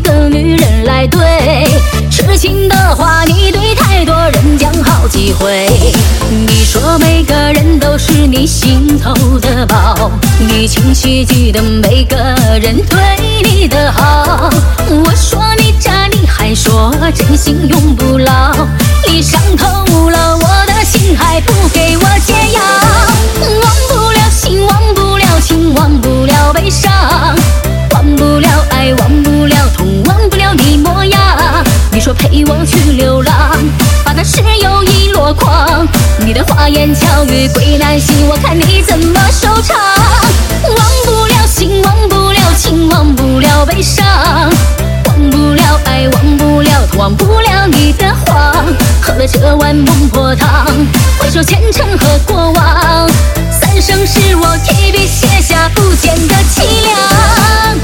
个女人来对。痴情的话你对太多人讲好几回，你说每个人都是你心头的宝，你清晰记得每个人对你的好。我说你渣，你还说真心永不老，你伤透了我的心，还不给我解药。忘不了心，忘不了情，忘不了悲伤，忘不了爱，忘不了痛，忘不了你模样。你说陪我去流浪，把那石油一箩筐，你的花言巧语归难行，我看你怎么收场。忘不了心，忘不了情，忘不了悲伤，忘不了爱，忘不了痛，忘不了你的谎。喝了这碗孟婆汤，回首前尘和过往，三生是我提笔写下不减的凄凉。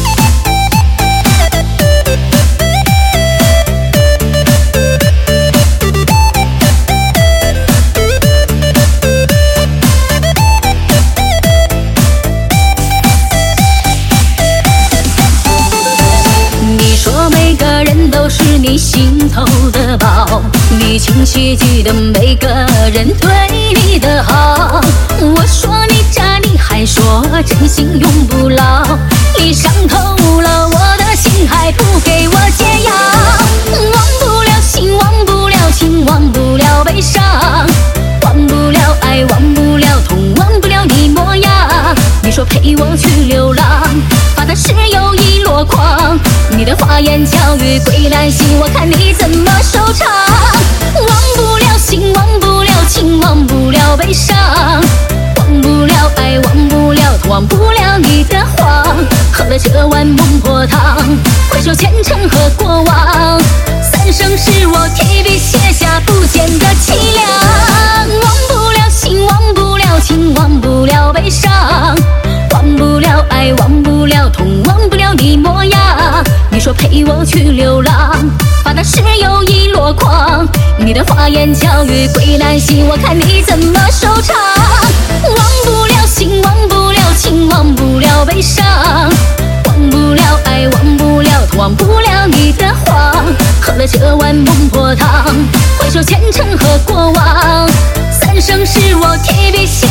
你心头的宝，你清晰记得每个人对你的好。我说你渣，你还说真心永不老，你伤透了我的心，还不给我解药。忘不了心，忘不了情，忘不了悲伤，忘不了爱，忘不了痛，忘不了你模样。你说陪我去流浪，把那石油一箩筐，你的花言巧语归难行，我看你怎么收场。忘不了心，忘不了情，忘不了悲伤，忘不了爱，忘不了痛，忘不了你的谎。喝了这碗孟婆汤，回首前尘和过往，三生是我提笔写下不减的凄凉。忘不了心，忘不了情，忘不了悲伤，忘不了爱，忘不了痛，忘不了你模样。你说陪我去流浪，把那石油一箩筐，你的花言巧语归难行，我看你怎么收场。忘不了心，忘不了情，忘不了悲伤，忘不了爱，忘不了痛，忘不了你的谎。喝了这碗孟婆汤，回首前尘和过往，三生是我提笔写